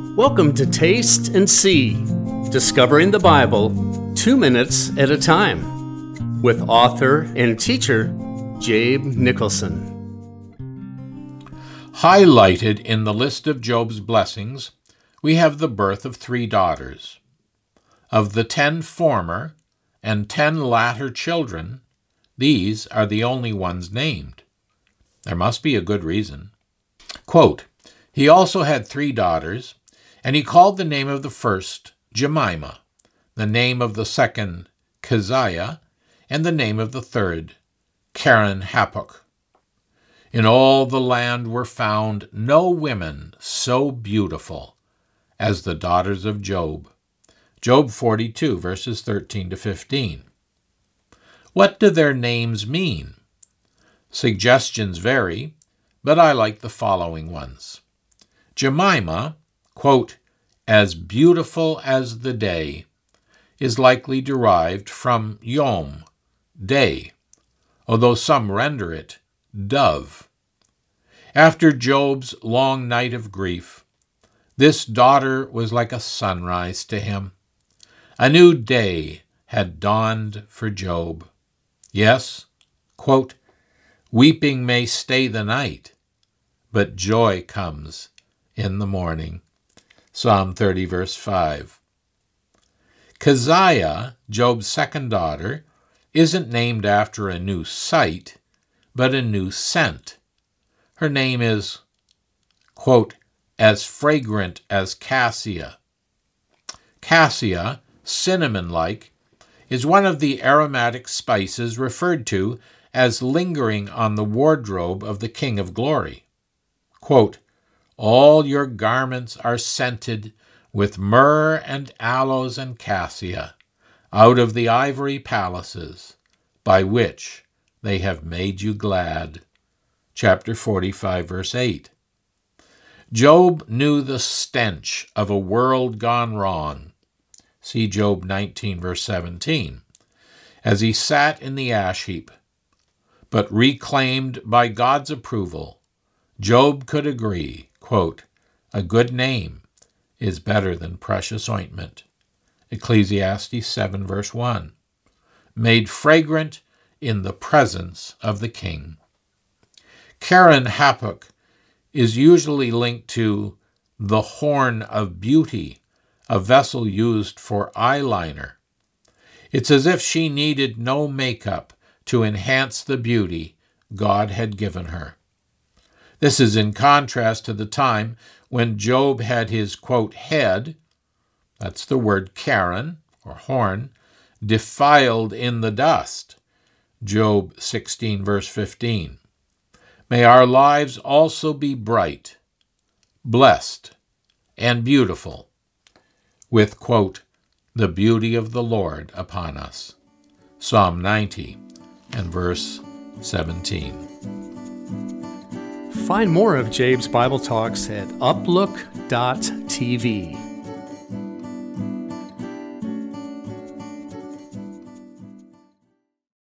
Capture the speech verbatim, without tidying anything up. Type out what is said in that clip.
Welcome to Taste and See, discovering the Bible two minutes at a time, with author and teacher Jabe Nicholson. Highlighted in the list of Job's blessings, we have the birth of three daughters. Of the ten former and ten latter children, these are the only ones named. There must be a good reason. Quote, he also had three daughters, and he called the name of the first Jemima, the name of the second Keziah, and the name of the third Keren-Happuch. In all the land were found no women so beautiful as the daughters of Job. Job forty-two, verses thirteen to fifteen. What do their names mean? Suggestions vary, but I like the following ones. Jemima, quote, as beautiful as the day, is likely derived from yom, day, although some render it dove. After Job's long night of grief, this daughter was like a sunrise to him. A new day had dawned for Job. Yes, quote, weeping may stay the night, but joy comes in the morning. Psalm thirty, verse five. Keziah, Job's second daughter, isn't named after a new sight, but a new scent. Her name is, quote, as fragrant as cassia. Cassia, cinnamon-like, is one of the aromatic spices referred to as lingering on the wardrobe of the King of Glory. Quote, all your garments are scented with myrrh and aloes and cassia, out of the ivory palaces, by which they have made you glad. Chapter forty-five, verse eight. Job knew the stench of a world gone wrong. See Job nineteen, verse seventeen. As he sat in the ash heap, but reclaimed by God's approval, Job could agree, quote, a good name is better than precious ointment. Ecclesiastes seven, verse one. Made fragrant in the presence of the king. Keren-Happuch is usually linked to the horn of beauty, a vessel used for eyeliner. It's as if she needed no makeup to enhance the beauty God had given her. This is in contrast to the time when Job had his, quote, head, that's the word Keren, or horn, defiled in the dust. Job sixteen, verse fifteen. May our lives also be bright, blessed, and beautiful, with, quote, the beauty of the Lord upon us. Psalm ninety and verse seventeen. Find more of Jabe's Bible Talks at uplook dot t v.